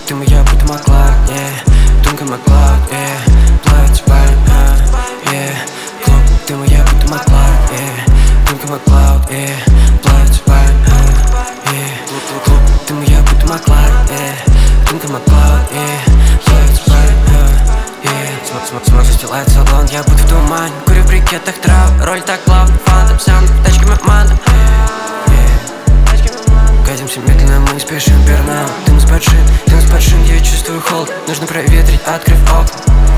ты моя будто могла, Думка могла, плавать спать, Клуб, ты моя будто могла, Думка могла, плавать спать, Клуб, ты моя будто могла, Думка могла, плавать спать, Смог застилать салон, я будто в тумане. Курю в брикетах трав, роль так плавно, фантом сам, тачками манда. Катимся медленно, мы не спешим, бернаут. Дым с большим, я чувствую холод. Нужно проветрить, открыв окна.